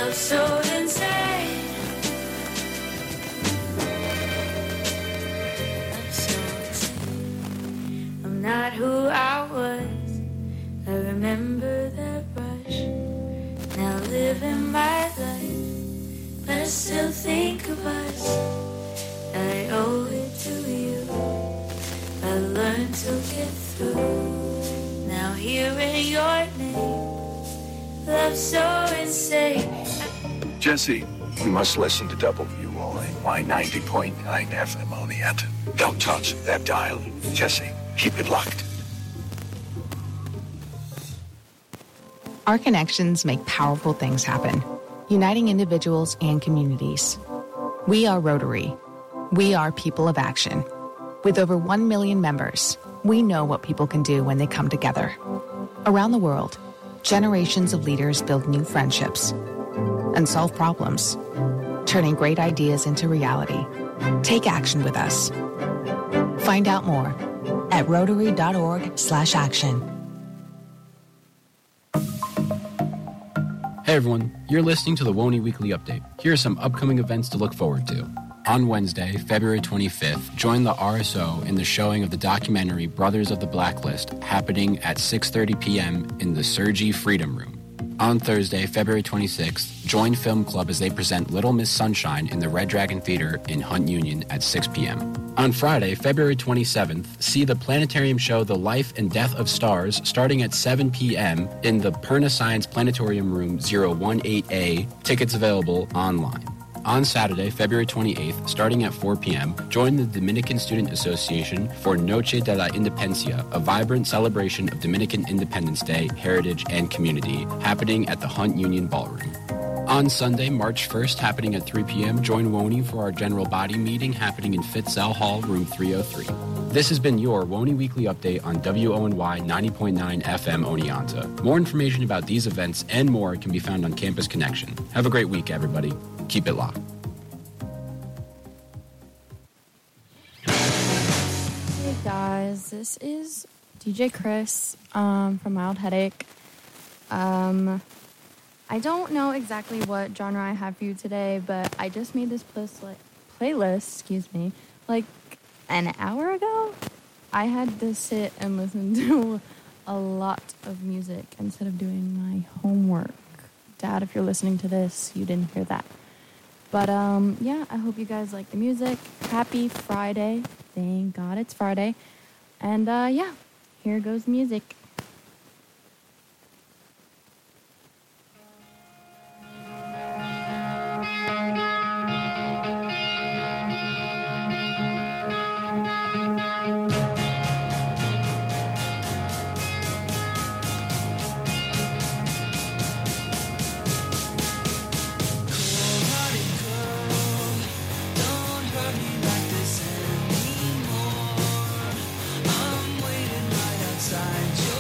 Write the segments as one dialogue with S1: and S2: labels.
S1: love so insane. Love so insane. I'm not who I was. I remember that rush. Now living my life, but I still think of us. I owe it to you. I learned to get through. Now hearing your name, love so insane.
S2: Jesse, you must listen to WOAY 90.9 FM on the end. Don't touch that dial. Jesse, keep it locked.
S3: Our connections make powerful things happen, uniting individuals and communities. We are Rotary. We are people of action. With over 1 million members, we know what people can do when they come together. Around the world, generations of leaders build new friendships and solve problems, turning great ideas into reality. Take action with us. Find out more at rotary.org/action.
S4: Hey everyone, you're listening to the WONY Weekly Update. Here are some upcoming events to look forward to. On Wednesday, February 25th, join the RSO in the showing of the documentary Brothers of the Blacklist, happening at 6:30 p.m. in the Sergi Freedom Room. On Thursday, February 26th, join Film Club as they present Little Miss Sunshine in the Red Dragon Theater in Hunt Union at 6 p.m. On Friday, February 27th, see the planetarium show The Life and Death of Stars starting at 7 p.m. in the Perna Science Planetarium Room 018A. Tickets available online. On Saturday, February 28th, starting at 4 p.m., join the Dominican Student Association for Noche de la Independencia, a vibrant celebration of Dominican Independence Day, heritage, and community, happening at the Hunt Union Ballroom. On Sunday, March 1st, happening at 3 p.m., join WONY for our general body meeting happening in Fitzell Hall, room 303. This has been your WONY Weekly Update on WONY 90.9 FM Oneonta. More information about these events and more can be found on Campus Connection. Have a great week, everybody. Keep it locked.
S5: Hey guys, this is DJ Chris from Mild Headache. I don't know exactly what genre I have for you today, but I just made this playlist, like an hour ago. I had to sit and listen to a lot of music instead of doing my homework. Dad, if you're listening to this, you didn't hear that. But, yeah, I hope you guys like the music. Happy Friday. Thank God it's Friday. And, yeah, here goes music.
S1: I'm waiting right outside your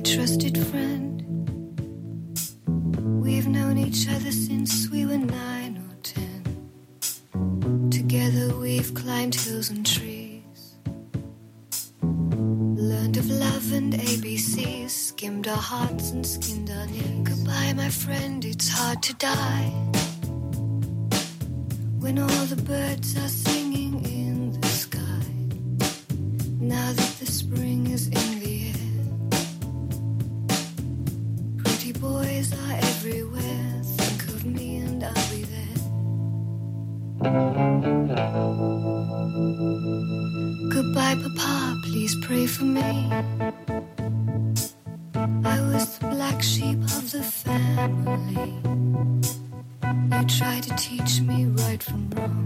S6: trusted friend. We've known each other since we were 9 or 10. Together we've climbed hills and trees, learned of love and ABCs, skimmed our hearts and skinned our knees. Goodbye, my friend, it's hard to die when all the birds are singing in the sky. Now that the spring is in the air, pretty boys are everywhere. Think of me and I'll be there. Goodbye, Papa, please pray for me. I was the black sheep of the family. You tried to teach me right from wrong.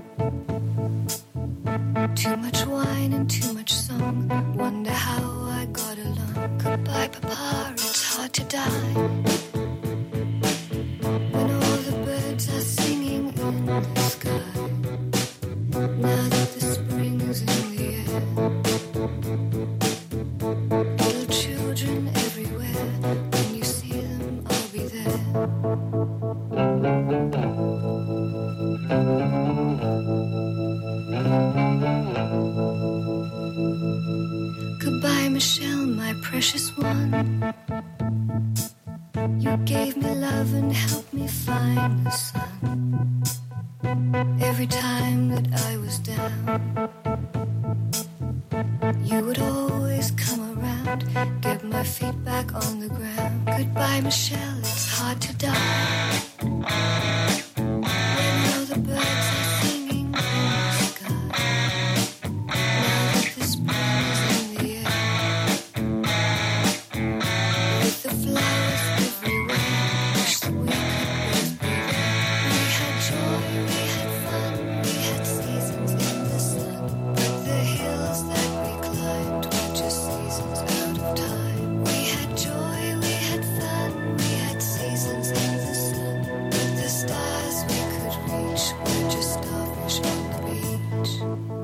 S6: Too much wine and too much song. Wonder how I got along. Goodbye, Papa, it's hard to die when all the birds are singing in the sky. Now that the spring is in the air, little children everywhere. When you see them, I'll be there. Goodbye, Michelle, my precious one. You gave me love and helped me find the sun. Every time that I was down, you would always come around, get my feet back on the ground. Goodbye, Michelle, it's hard to die when all the birds are singing in the sky. Now that the spring is in the air, with the flowers everywhere, wish that we could both be there. We had joy, we had fun, we had seasons in the sun, but the hills that we climbed were just seasons out of time. We had joy, we had fun, we had seasons in the sun, but the stars we could reach were just starfish on the beach.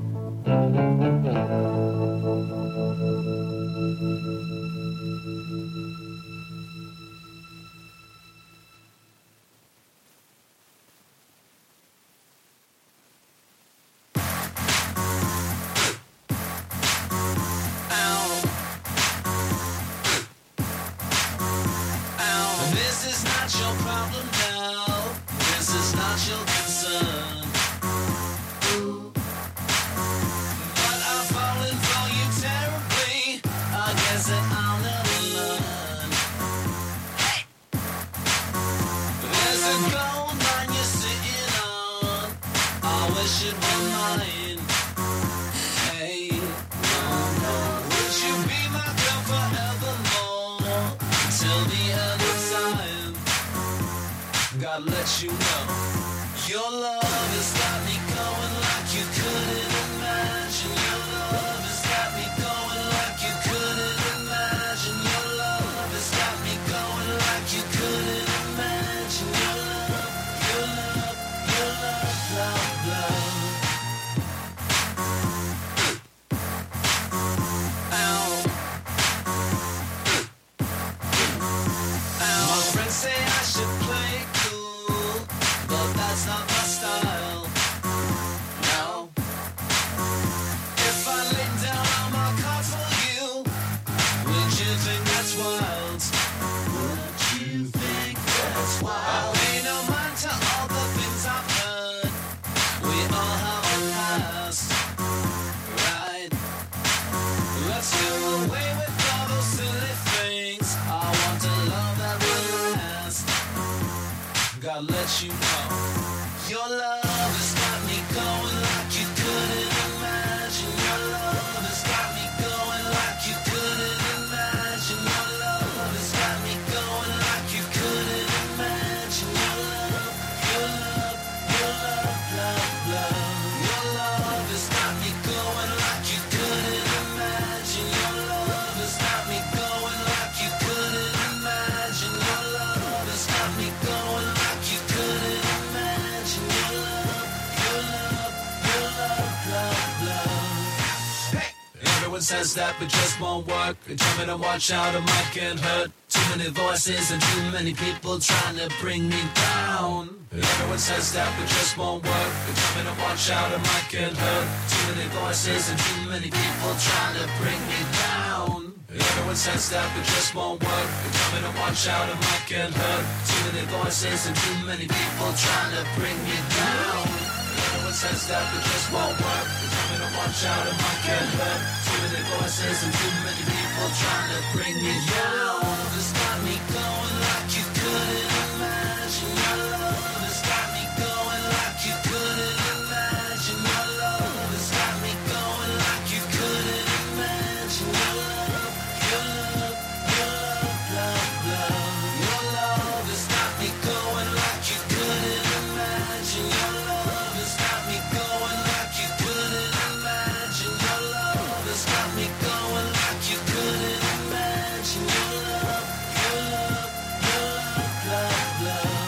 S7: This is not your problem now. This is not your concern. But I've fallen for you terribly. I guess that I'll never learn. There's a gold mine you're sitting on. I wish it were mine. Hey, no, no. Would you be my girl forevermore? Till the end of time. God let you know your love has got me going like you couldn't imagine. Your love has got me going like you couldn't imagine. Your love has got me going like you couldn't imagine. Your love, your love, your love, love, love. Ow. My friends say I should play it cool, but that's not my style. No. If I lay down all my cards for you, would you think that's wild? Would you think that's wild? I pay no mind to all the things I've heard. We all have a past, right? Let's do away with all those silly things. I want a love that will last. God let you know your love has got me going like you couldn't imagine. Your love has got me going like you couldn't imagine. Your love has got me going like you couldn't imagine. Your love, your love, your love, love, love. Your love has got me going like you couldn't imagine. Your love has got me going like you couldn't imagine. Your love has got me going like you couldn't imagine. says that but just won't work. Tell me to watch out, I might get hurt. Too many voices and too many people trying to bring me down. Everyone says that but just won't work. Tell me to watch out, I might get hurt. Too many voices and too many people trying to bring me down. Everyone says that but just won't work. Tell me to watch out, I might get hurt. Too many voices and too many people trying to bring me down. Everyone says that but just won't work. Tell me to watch out, I might get hurt. Too many voices and too many people trying to bring me down. It's got me going like you couldn't imagine. Your love has got me going like you couldn't imagine. Your love has got me going like you couldn't imagine. Your love, your love, your love, love. Your love has got me going like you couldn't imagine. Your love has got me going like you couldn't imagine. Your love has got me going like you couldn't imagine. Your love, your love, your love, love.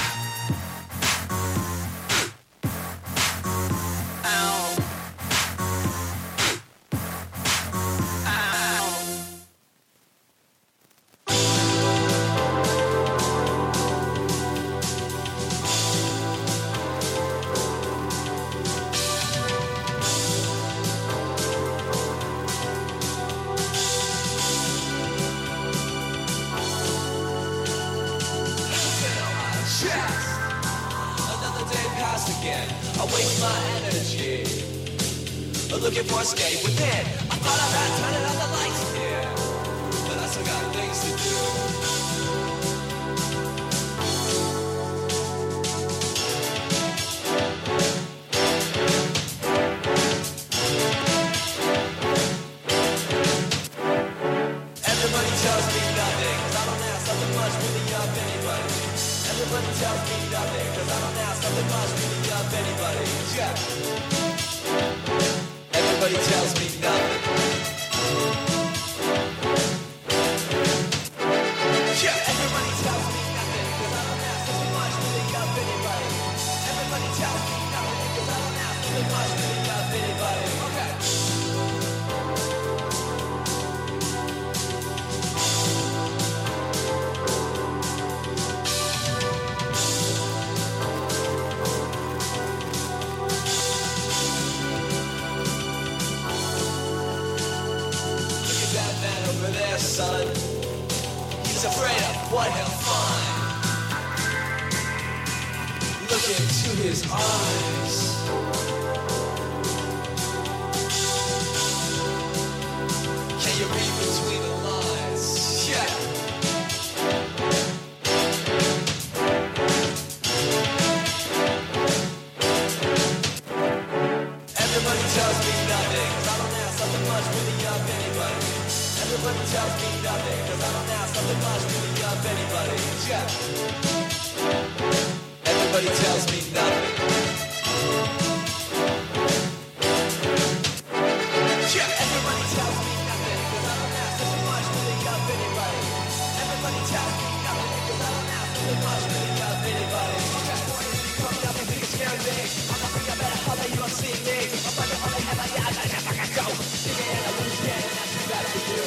S7: Ow. Ow. Another day passed again. I waste my energy looking for escape within. I thought I had turned out the lights here, but I still got things to do. Everybody tells me nothing, 'cause I don't have something much really of anybody. Everybody tells me nothing, 'cause I don't have something much really of anybody. Yeah. Everybody tells me nothing. Yeah. Everybody tells me nothing, 'cause I don't have something much really of anybody. Everybody tells me nothing, 'cause I don't have something much really of anybody. Okay. Look at that man over there, son. He's afraid of what he'll find. Look into his eyes. Can you read between the lines? Yeah. Everybody tells me nothing, 'cause I don't have something much really of anybody. Everybody tells me nothing, 'cause I don't have something much really of anybody. Yeah. Everybody tells me nothing. Yeah. Everybody tells me nothing, 'cause I don't have something much really of anybody. Everybody tells me nothing, 'cause I don't have something much really of anybody. Okay. Coming up and think it's scary big. I'm not free, I better holler, you don't see me. I'm wondering how they ever, yeah, I never can go. Dig it in, I lose again, and that's too bad for you.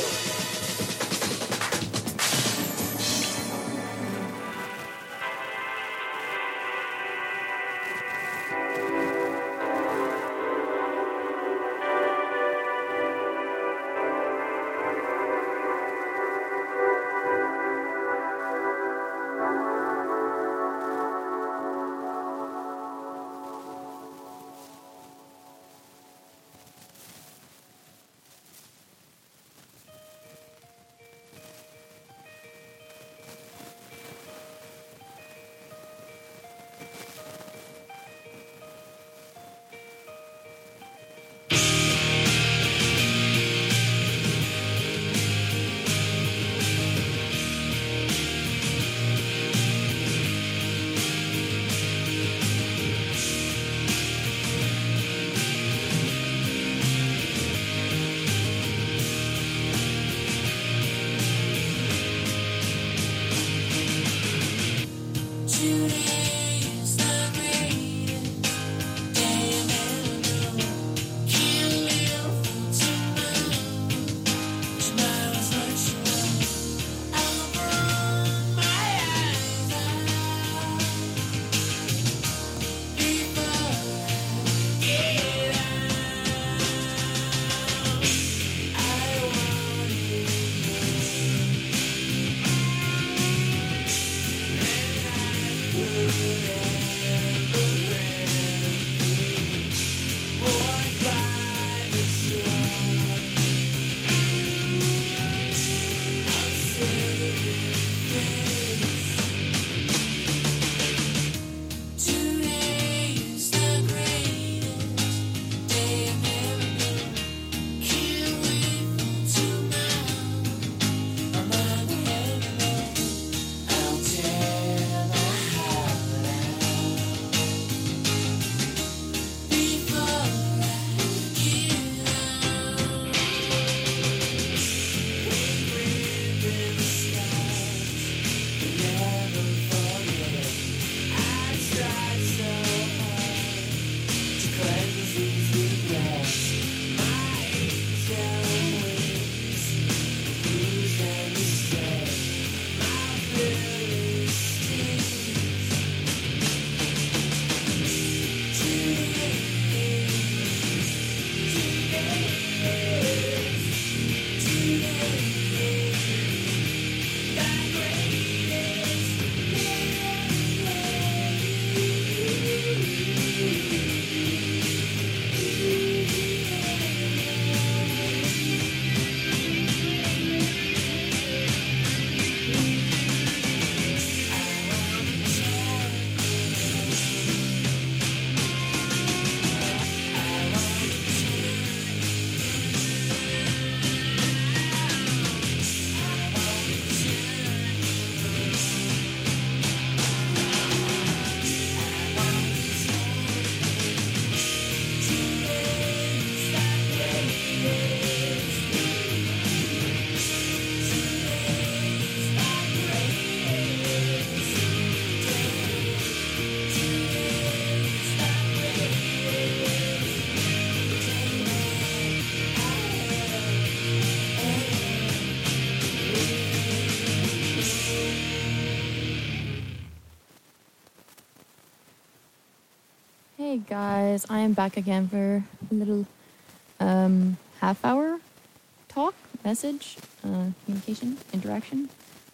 S5: guys, I am back again for a little half-hour talk, message, communication, interaction.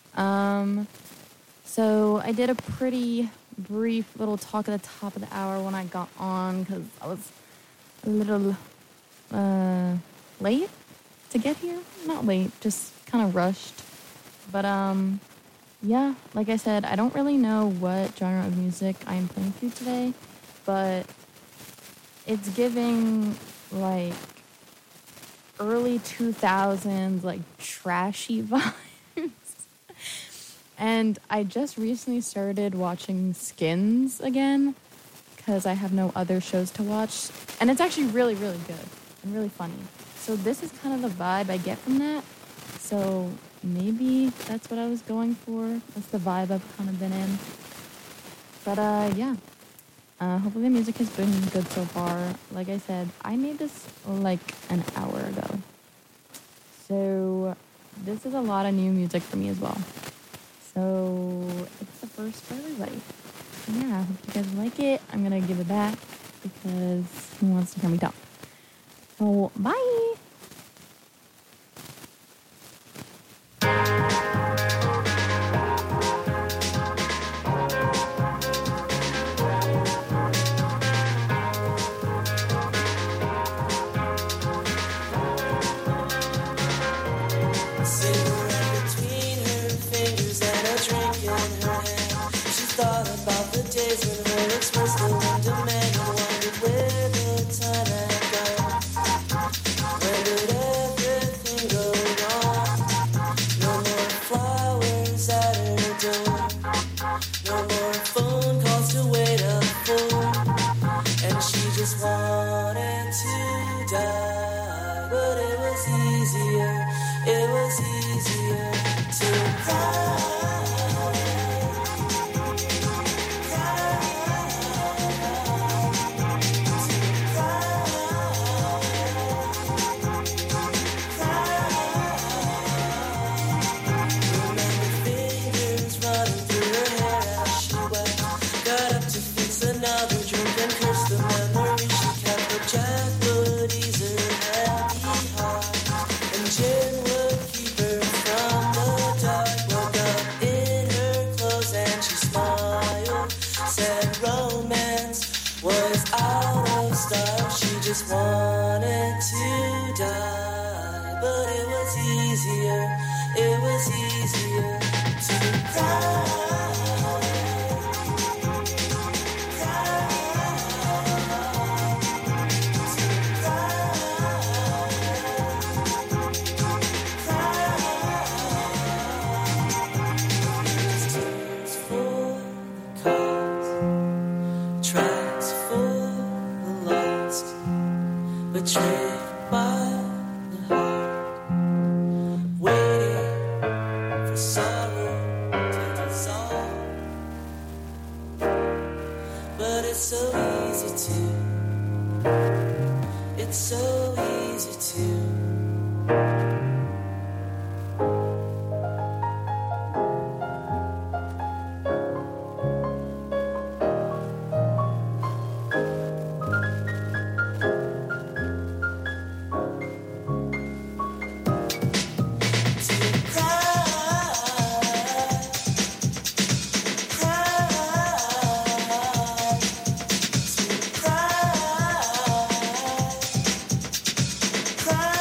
S5: So I did a pretty brief little talk at the top of the hour when I got on because I was a little late to get here. Not late, just kind of rushed. But yeah, like I said, I don't really know what genre of music I am playing for you today, but it's giving like early 2000s like trashy vibes. And I just recently started watching Skins again because I have no other shows to watch, and it's actually really, really good and really funny. So this is kind of the vibe I get from that. So maybe that's what I was going for. That's the vibe I've kind of been in. But yeah, hopefully the music has been good so far. Like I said, I made this like an hour ago. So this is a lot of new music for me as well. So it's the first for everybody. And yeah, I hope you guys like it. I'm going to give it back because who wants to hear me talk? So bye!
S8: Cry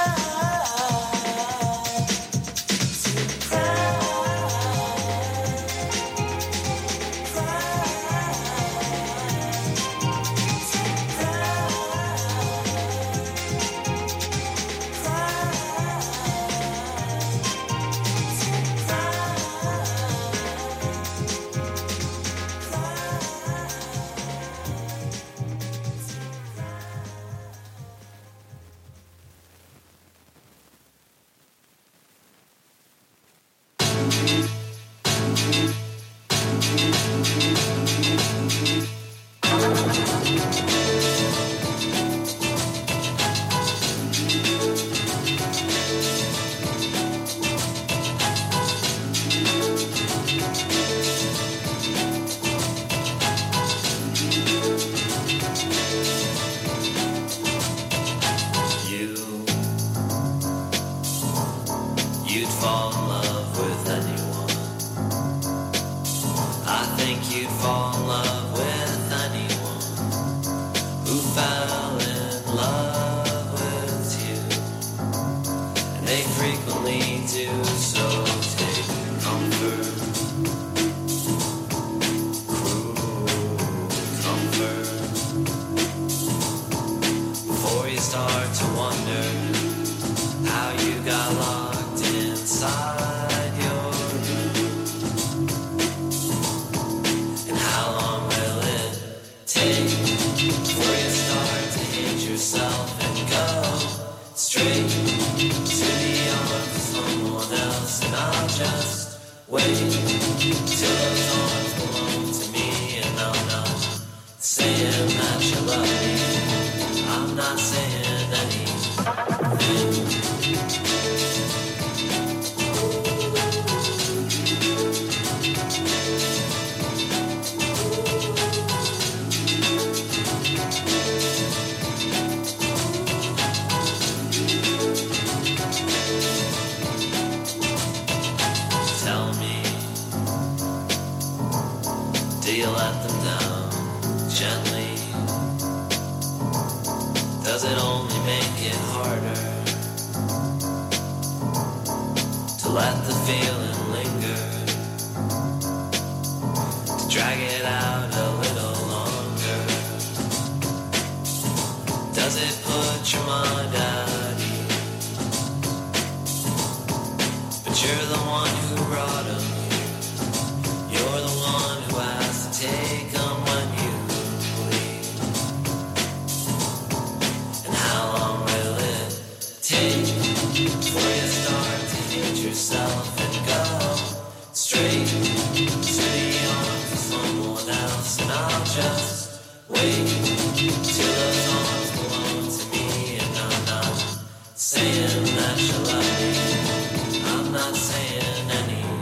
S7: love with you, and they frequently do. So take comfort, cruel comfort, before you start to wonder how you got locked inside your room, and how long will it take before you start to hate yourself and go straight to the arms of someone else. And I'll just wait till those arms belong to me, and I'm not saying that you love me, I'm not saying anything. Tell me, do you let them down gently? Does it only make it harder to let the feeling linger, to drag it out a little longer? Does it put your mind at ease? But you're the one who brought them here. You're the one who has to take them when you leave. And how long will it take before you start to hate yourself and go straight to the arms of someone else? And I'll just wait till those arms belong to me, and I'm not saying that you love me, I'm not saying anything.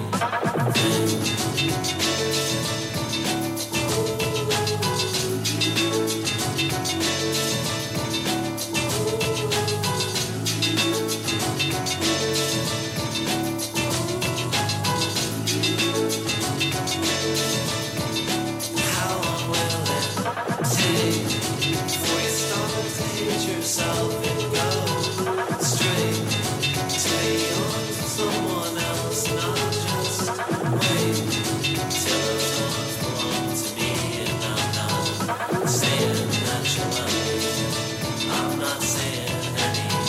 S7: How long will it take before you start to hate yourself and go straight to the arms of someone else? And I'll just wait till those arms belong to me, and I'm not saying that you love me, I'm not saying anything.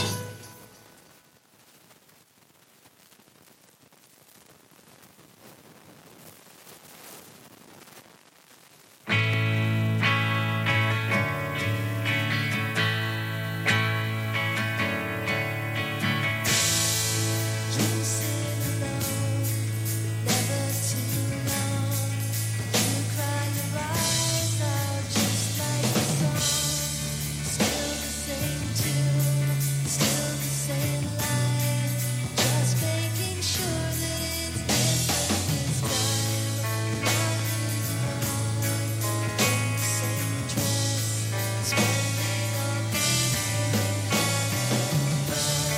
S6: You sit alone, never too long. You cry your eyes out just like the song. Still the same tune, still the same line. Just making sure that it's different this time. Now he's alone in the same dress, spending all evening having fun.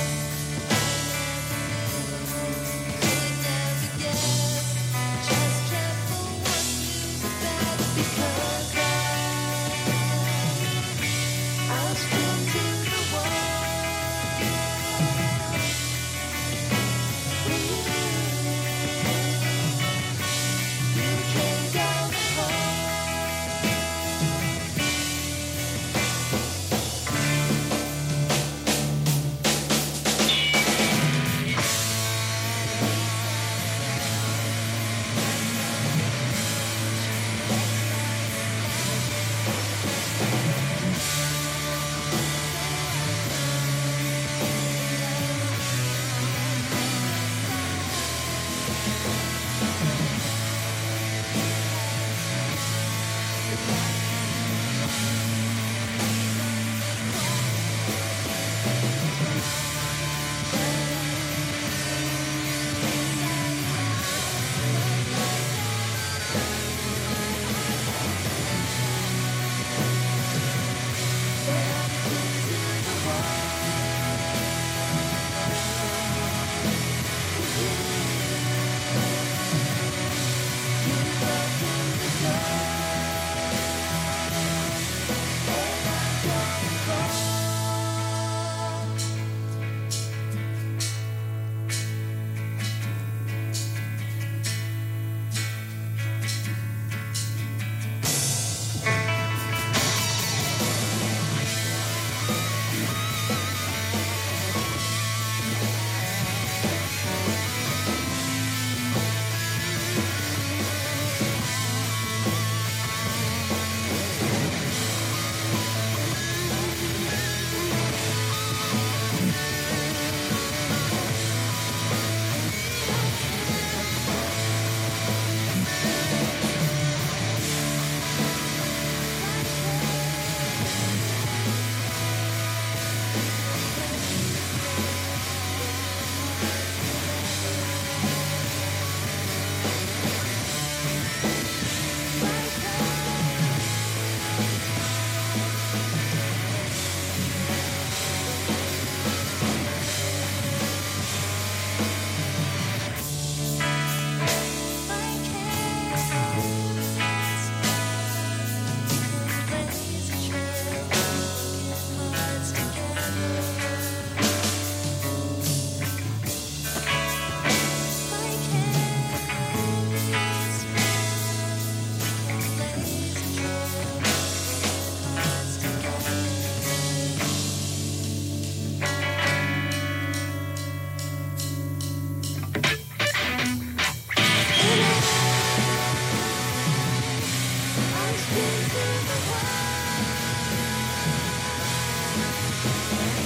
S6: Could never guess, just kept for one news about it because I was pinned to the wall. You came down the hall.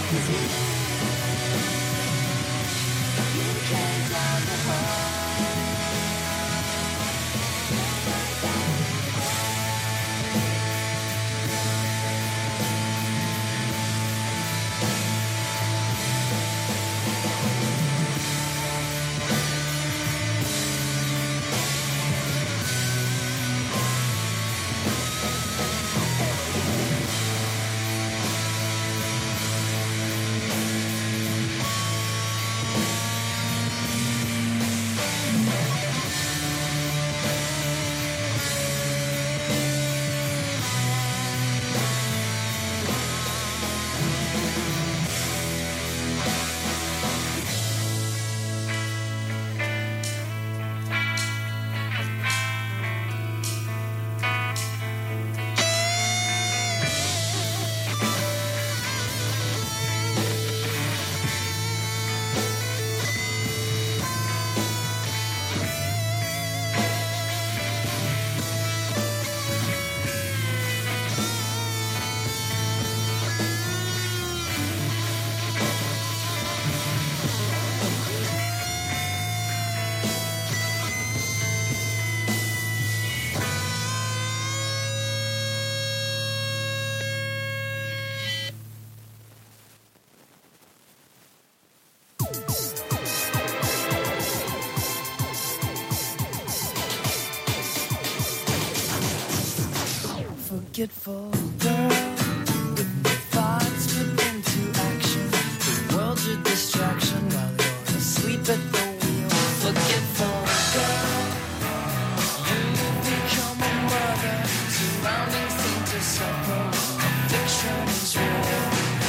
S8: Forgetful girl with no thoughts put into action. The world's a distraction while you're asleep at the wheel. Forgetful girl, you become a mother. Surroundings seem to suffer. Fiction is real.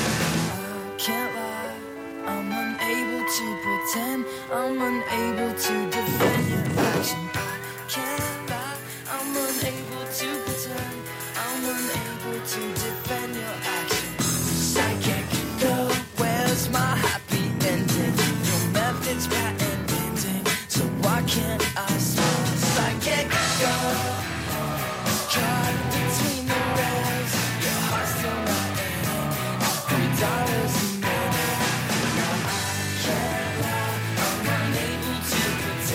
S8: I can't lie, I'm unable to pretend. I'm unable to defend your action. I can't lie, I'm unable to pretend. I'm unable to defend your actions. Psychic girl, where's my happy ending? Your method's patent pending, so why can't I smile? Psychic girl, caught between the rails. Your heart's still not ending. $3 a minute. I can't lie, I'm unable to pretend.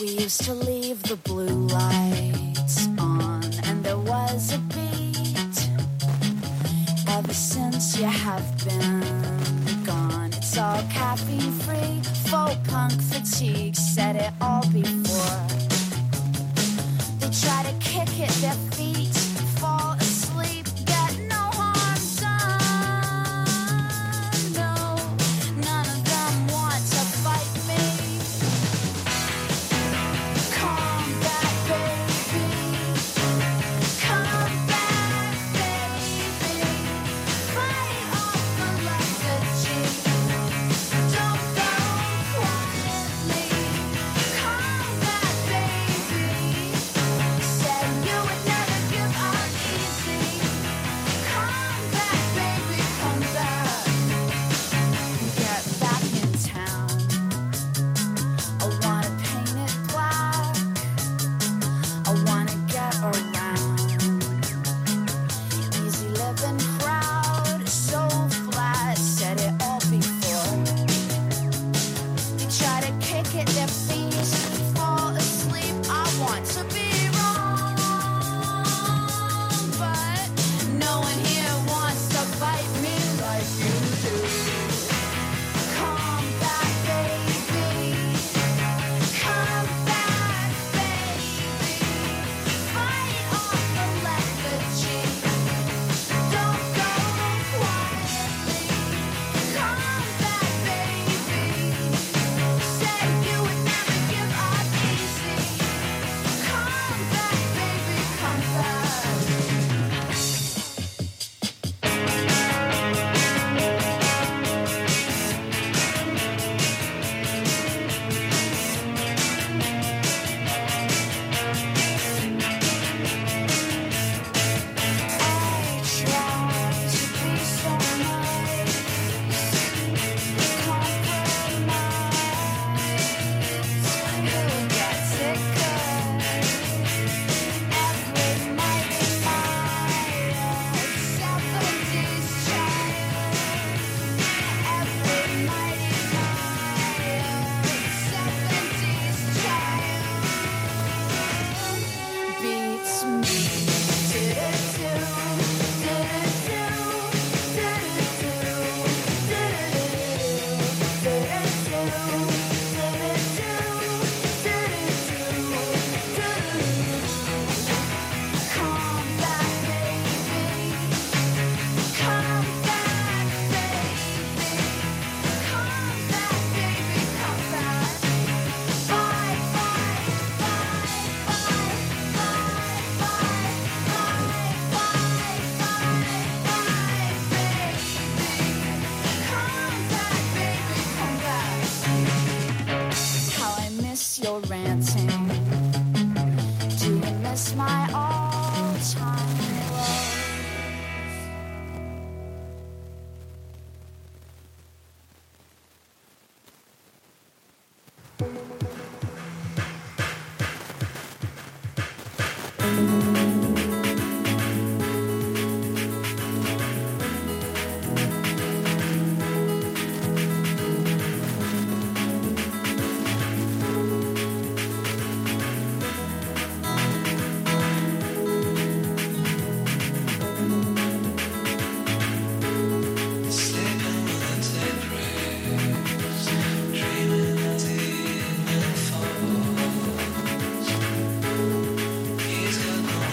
S6: We used to leave the blue lights on, and there was a beat. Ever since you have been gone, it's all caffeine free, faux punk fatigue, said it all before. They try to kick at their feet, fall asleep, get no harm done. No, none of them want to fight me. Come back, baby. Come back, baby. Fight off the lethargy. Don't go quietly. Come back, baby. Said you would never give up easy. Come back, baby, come back. Get back in town. I wanna paint it black. I wanna get around. Easy living crowd, so flat, said it all before. They try to kick at their feet, fall asleep. I want to be wrong, but no one here wants to fight me like you do. Come back, baby. Come back, baby. Fight off the lethargy. Don't go quietly. Come back, baby. Said you would never give up easy. Come back, baby, come back. I try to be so nice, compromise. You'll get sicker every night in my 70s child. Every night in my 70s child beats me. Come back, baby. Come back, baby. Come back, baby. Come back. Bye, bye, bye, bye, bye, bye, baby. Come back, baby. Come back. How I miss your ranting. Do you miss my all-time love?
S7: He's got no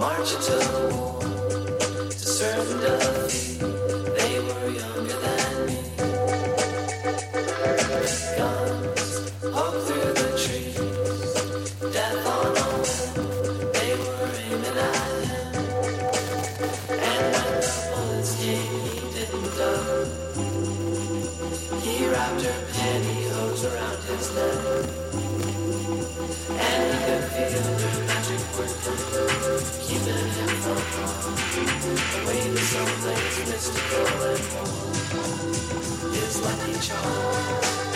S8: marching to the war to serve and defeat. They were younger than me. Guns poke through the trees, death on a whim. They were aiming at him, and when the bullets came, he didn't duck. He wrapped her pantyhose around his neck, and he could feel her magic working, keeping him from harm. Away to someplace mystical and warm, his lucky charm.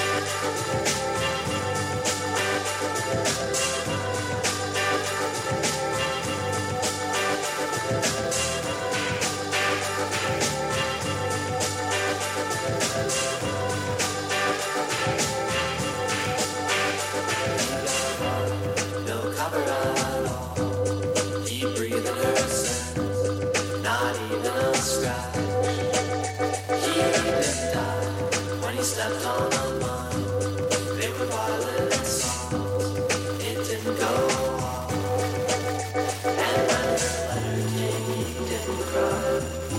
S8: No cover at all. He breathed in her scent, not even a scratch. He didn't die when he stepped on a mine. They were violent songs, it didn't go off. And when her letter came, he didn't cry.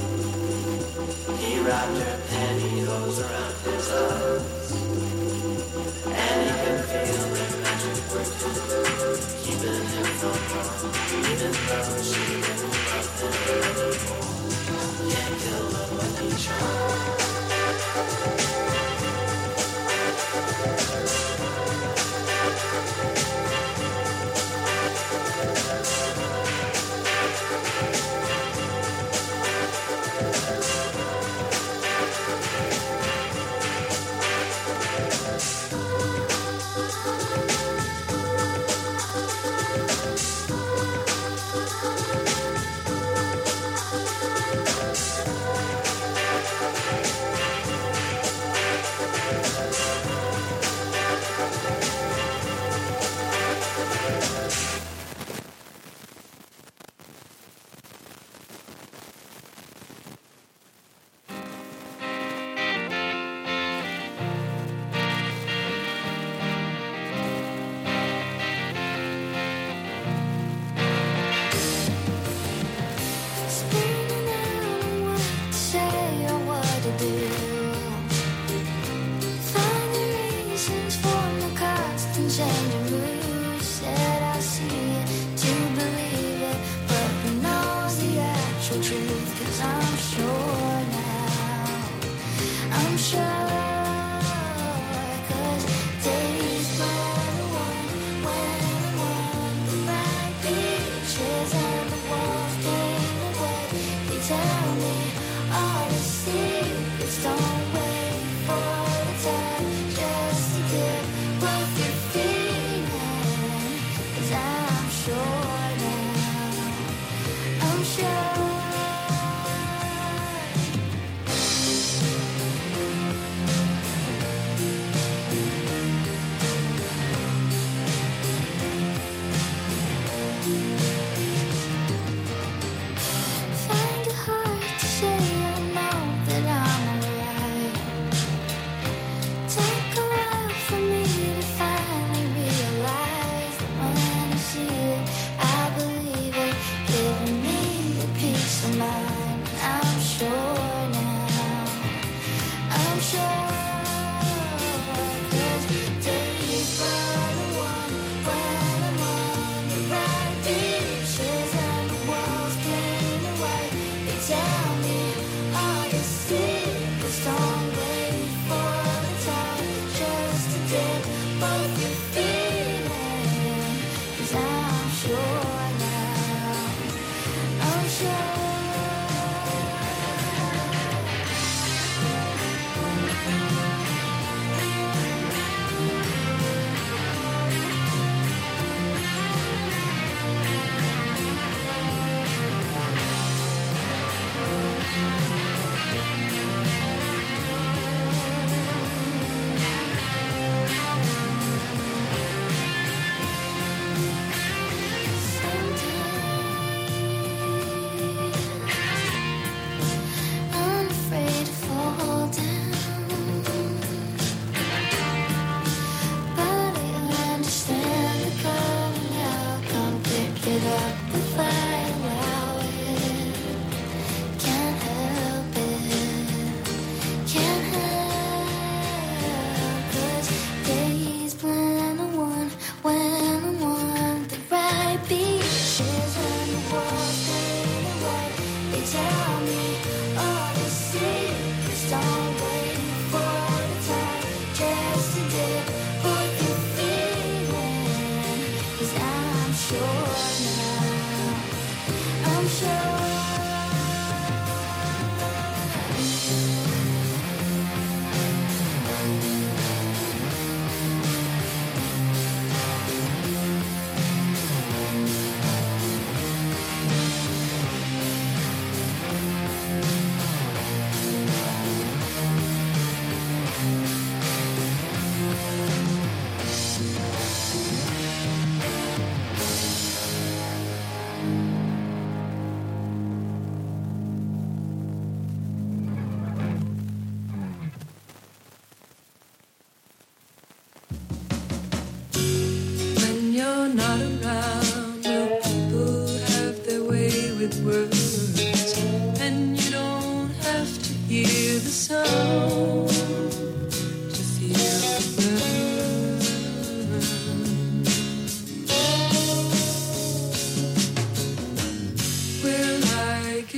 S8: He wrapped her pantyhose around his eyes, and he could feel their magic working, keeping him from harm. Even though she didn't love him anymore, can't kill the lucky charm.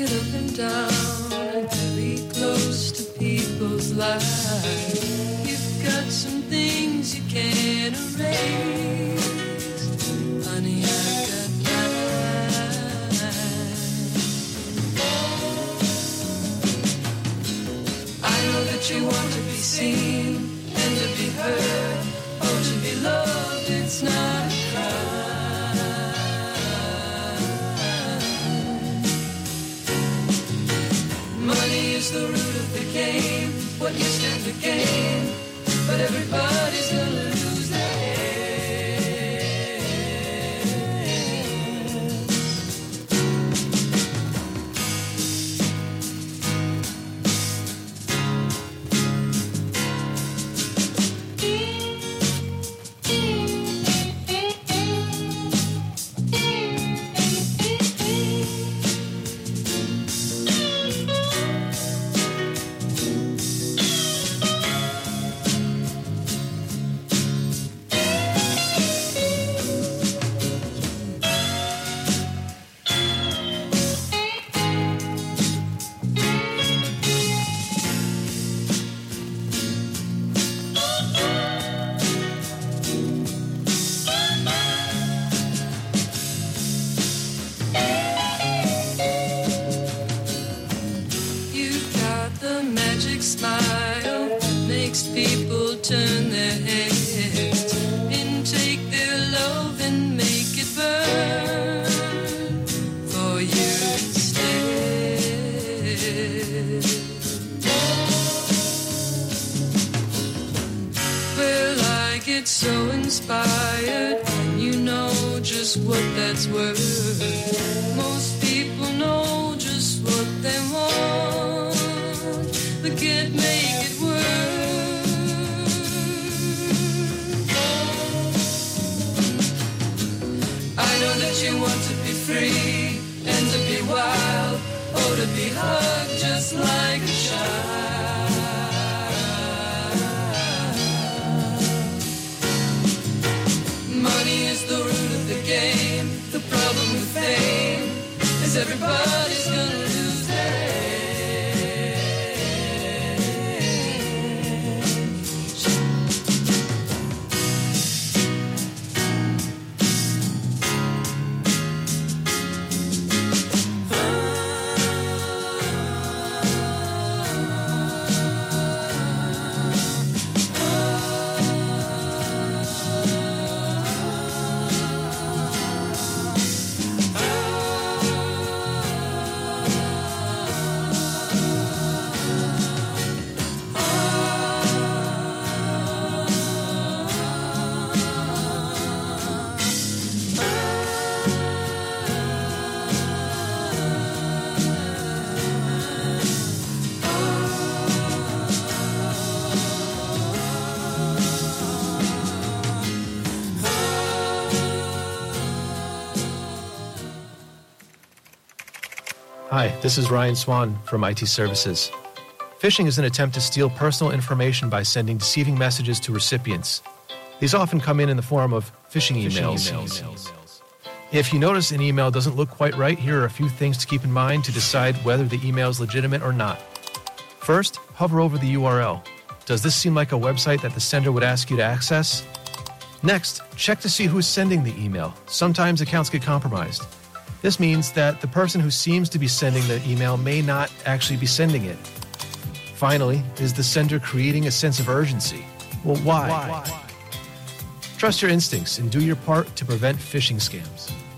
S8: get up and down and very close to people's lives. You've got some things you can't erase. Honey, I've got mine. I know that you want to be seen and to be heard. Oh, to be loved, it's not a crime. Money is the root of the game, what you stand to gain, but everybody's gonna lose their head. You've got the magic smile, makes people turn their heads, intake their love and make it burn for you instead. Well, I get so inspired when you know just what that's worth. Most people know just what they want, but can't make it work. I know that you want to be free and to be wild, oh, to be hugged just like a child. Money is the root of the game. The problem with fame is everybody's gonna lose their head.
S9: Hi, this is Ryan Swan from IT Services. Phishing is an attempt to steal personal information by sending deceiving messages to recipients. These often come in the form of phishing emails. If you notice an email doesn't look quite right, here are a few things to keep in mind to decide whether the email is legitimate or not. First, hover over the URL. Does this seem like a website that the sender would ask you to access? Next, check to see who's sending the email. Sometimes accounts get compromised. This means that the person who seems to be sending the email may not actually be sending it. Finally, is the sender creating a sense of urgency? Well, why? Trust your instincts and do your part to prevent phishing scams.